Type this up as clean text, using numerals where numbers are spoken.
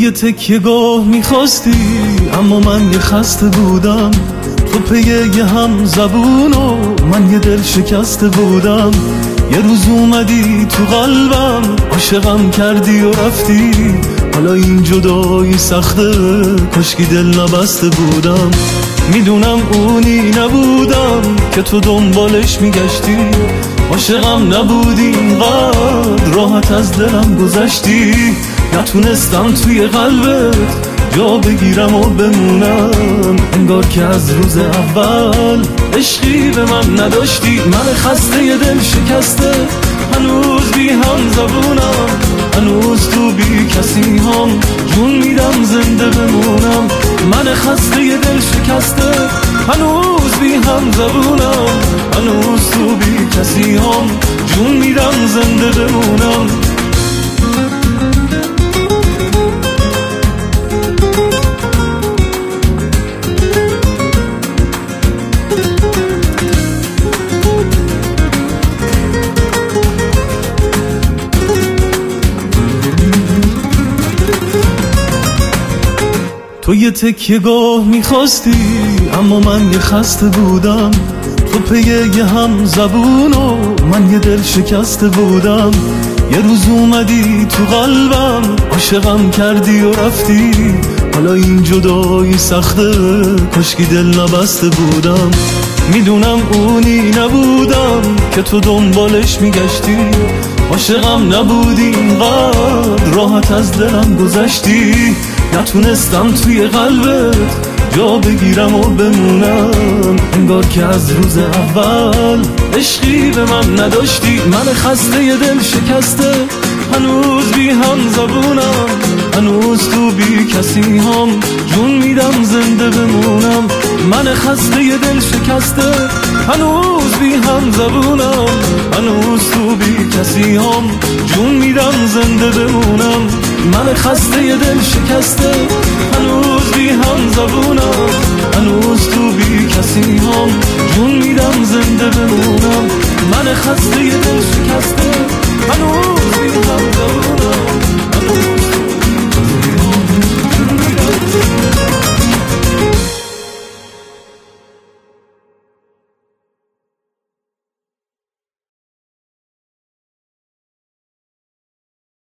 یه تکیه گاه میخواستی اما من یه خسته بودم، تو پی یه هم زبون و من یه دل شکسته بودم. یه روز اومدی تو قلبم، عاشقم کردی و رفتی، حالا این جدایی سخته، کاشکی دل نبسته بودم. میدونم اونی نبودم که تو دنبالش میگشتی، عاشقم نبودی اینقدر راحت از دلم گذشتی. نتونستم توی قلبت جا بگیرم و بمونم، انگار که از روز اول عشقی به من نداشتی. من خسته ی دل شکسته، هنوز بی هم زبونم، هنوز تو بی کسی هم جون میدم زنده بمونم. من خسته ی دل شکسته، هنوز بی هم زبونم، هنوز تو بی کسی هم جون میدم زنده بمونم. تو یه تکیه گاه میخواستی اما من یه خسته بودم، تو پی یه هم زبون و من یه دل شکسته بودم. یه روز اومدی تو قلبم، عاشقم کردی و رفتی، حالا این جدایی سخته، کاشکی دل نبسته بودم. میدونم اونی نبودم که تو دنبالش میگشتی، عاشقم نبودی اینقدر راحت از دلم گذشتی. نتونستم توی قلبت جا بگیرم و بمونم، انگار که از روز اول عشقی به من نداشتی. من خسته ی دل شکسته، هنوز بی هم زبونم، هنوز تو بی کسی هم جون میدم زنده بمونم. من خسته ی دل شکسته، هنوز بی هم زبونم، هنوز تو بی کسی هم جون میدم زنده بمونم. من خسته ی دل شکسته، هنوز بی هم زبونم، هنوز تو بی کسی هم جون میدم زنده بمونم. من خسته ی دل شکسته.